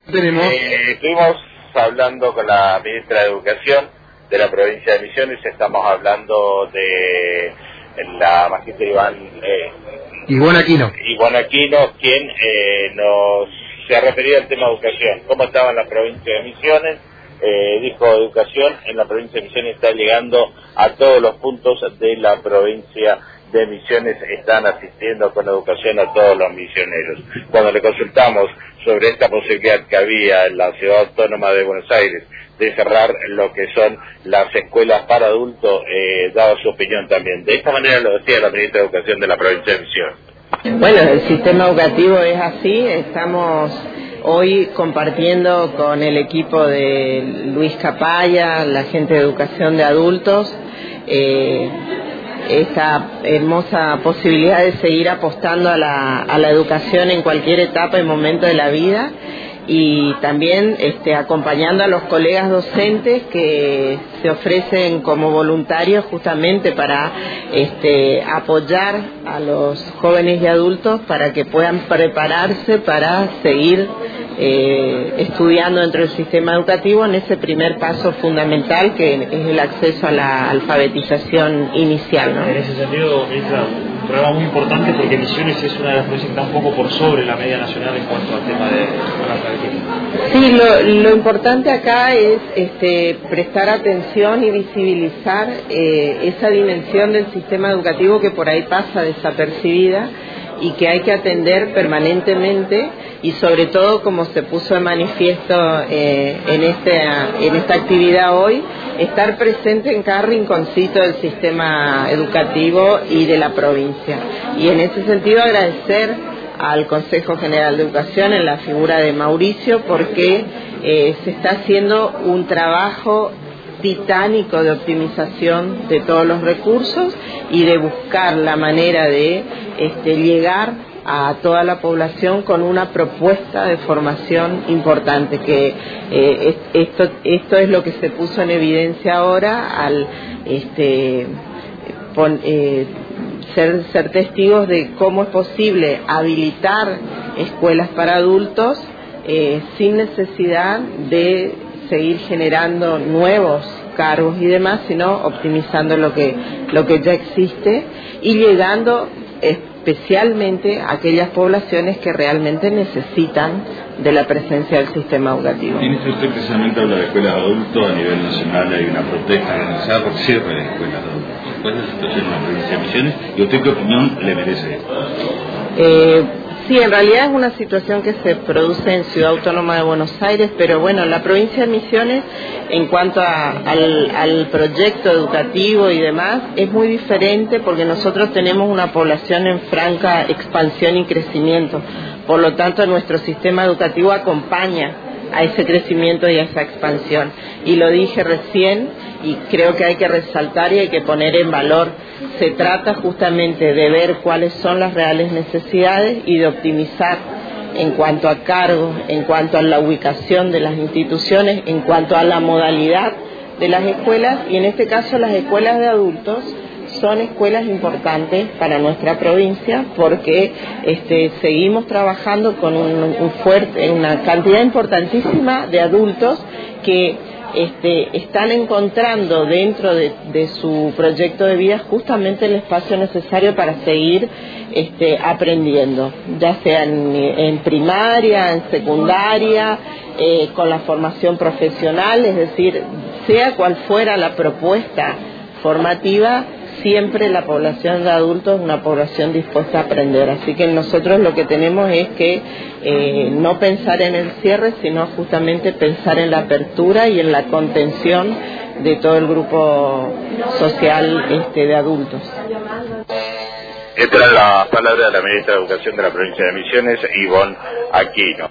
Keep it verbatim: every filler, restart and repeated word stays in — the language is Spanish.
Tenemos. Eh, estuvimos hablando con la ministra de Educación de la provincia de Misiones. Estamos hablando de la magíster Iván eh, Ivonne Aquino, Ivonne Aquino, quien eh, nos se ha referido al tema de educación. ¿Cómo estaba en la provincia de Misiones? Eh, dijo, educación en la provincia de Misiones está llegando a todos los puntos de la provincia de Misiones, están asistiendo con educación a todos los misioneros. Cuando le consultamos sobre esta posibilidad que había en la ciudad autónoma de Buenos Aires de cerrar lo que son las escuelas para adultos, eh, daba su opinión también. De esta manera lo decía la ministra de Educación de la provincia de Misiones. Bueno, el sistema educativo es así. Estamos hoy compartiendo con el equipo de Luis Capaya, la gente de educación de adultos, eh, esta hermosa posibilidad de seguir apostando a la, a la educación en cualquier etapa y momento de la vida, y también este, acompañando a los colegas docentes que se ofrecen como voluntarios justamente para este, apoyar a los jóvenes y adultos para que puedan prepararse para seguir eh, estudiando dentro del sistema educativo en ese primer paso fundamental que es el acceso a la alfabetización inicial, ¿no? En ese sentido, ministra, un programa muy importante porque Misiones es una de las provincias que está un poco por sobre la media nacional en cuanto al tema de la alfabetización. Sí, lo, lo importante acá es este, prestar atención y visibilizar eh, esa dimensión del sistema educativo que por ahí pasa desapercibida y que hay que atender permanentemente, y sobre todo, como se puso de manifiesto eh, en, este, en esta actividad hoy, estar presente en cada rinconcito del sistema educativo y de la provincia. Y en ese sentido agradecer al Consejo General de Educación en la figura de Mauricio, porque eh, se está haciendo un trabajo titánico de optimización de todos los recursos y de buscar la manera de este, llegar a toda la población con una propuesta de formación importante, que eh, esto, esto es lo que se puso en evidencia ahora al este, pon, eh, ser, ser testigos de cómo es posible habilitar escuelas para adultos eh, sin necesidad de seguir generando nuevos cargos y demás, sino optimizando lo que lo que ya existe y llegando especialmente a aquellas poblaciones que realmente necesitan de la presencia del sistema educativo. Ministro, usted precisamente habla de escuelas de adultos. A nivel nacional hay una protesta organizada por cierre de escuelas de adultos. ¿Cuál es la situación en la provincia de Misiones? ¿Y usted qué opinión le merece esto? Eh, Sí, en realidad es una situación que se produce en Ciudad Autónoma de Buenos Aires, pero bueno, la provincia de Misiones, en cuanto a, al, al proyecto educativo y demás, es muy diferente porque nosotros tenemos una población en franca expansión y crecimiento. Por lo tanto, nuestro sistema educativo acompaña a ese crecimiento y a esa expansión. Y lo dije recién, y creo que hay que resaltar y hay que poner en valor. Se trata justamente de ver cuáles son las reales necesidades y de optimizar en cuanto a cargos, en cuanto a la ubicación de las instituciones, en cuanto a la modalidad de las escuelas, y en este caso las escuelas de adultos son escuelas importantes para nuestra provincia porque este, seguimos trabajando con un, un fuerte, una cantidad importantísima de adultos que Este, están encontrando dentro de, de su proyecto de vida justamente el espacio necesario para seguir este, aprendiendo, ya sea en, en primaria, en secundaria, eh, con la formación profesional, es decir, sea cual fuera la propuesta formativa, siempre la población de adultos es una población dispuesta a aprender. Así que nosotros lo que tenemos es que eh, no pensar en el cierre, sino justamente pensar en la apertura y en la contención de todo el grupo social este, de adultos. Esta era la palabra de la ministra de Educación de la provincia de Misiones, Ivonne Aquino.